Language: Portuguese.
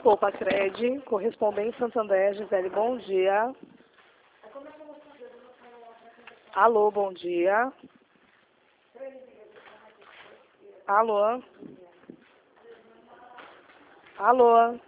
Poupa Cred, correspondente Santander, Gisele, bom dia. Alô, bom dia. Alô? Alô?